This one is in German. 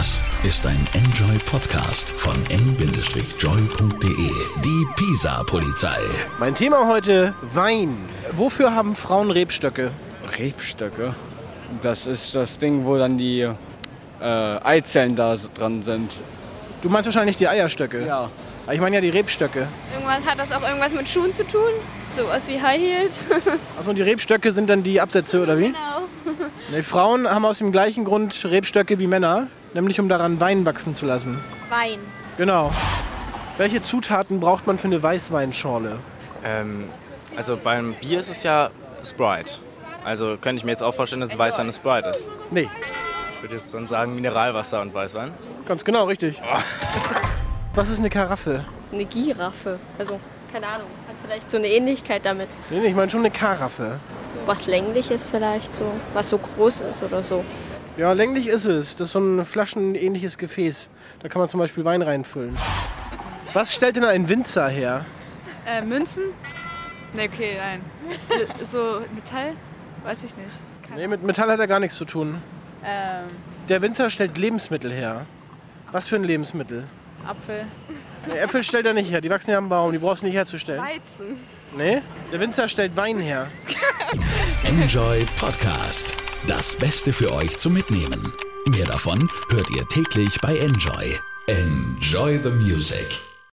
Das ist ein Enjoy-Podcast von n-joy.de. Die Pisa-Polizei. Mein Thema heute: Wein. Wofür haben Frauen Rebstöcke? Rebstöcke? Das ist das Ding, wo dann die Eizellen da dran sind. Du meinst wahrscheinlich die Eierstöcke? Ja. Aber ich meine ja die Rebstöcke. Hat das auch irgendwas mit Schuhen zu tun? Sowas wie High Heels? Also die Rebstöcke sind dann die Absätze, oder wie? Genau. Nee, Frauen haben aus dem gleichen Grund Rebstöcke wie Männer, nämlich um daran Wein wachsen zu lassen. Wein. Genau. Welche Zutaten braucht man für eine Weißweinschorle? Also beim Bier ist es ja Sprite. Also könnte ich mir jetzt auch vorstellen, dass Weißwein eine Sprite ist. Nee, Ich würde jetzt dann sagen Mineralwasser und Weißwein. ganz genau, richtig. Was ist eine Karaffe? Eine Giraffe. Also, keine Ahnung. Hat vielleicht so eine Ähnlichkeit damit. Nee, ich meine schon eine Karaffe. Was Längliches vielleicht so. Was so groß ist oder so. Ja, länglich ist es. Das ist so ein flaschenähnliches Gefäß. Da kann man zum Beispiel Wein reinfüllen. Was stellt denn ein Winzer her? Münzen? Ne, okay, nein. So Metall? Weiß ich nicht. Nee, mit Metall hat er gar nichts zu tun. Der Winzer stellt Lebensmittel her. Was für ein Lebensmittel? Apfel. Nee, Äpfel stellt er nicht her, die wachsen ja am Baum, die brauchst du nicht herzustellen. Weizen. Nee, der Winzer stellt Wein her. Enjoy Podcast. Das Beste für euch zum Mitnehmen. Mehr davon hört ihr täglich bei Enjoy. Enjoy the music.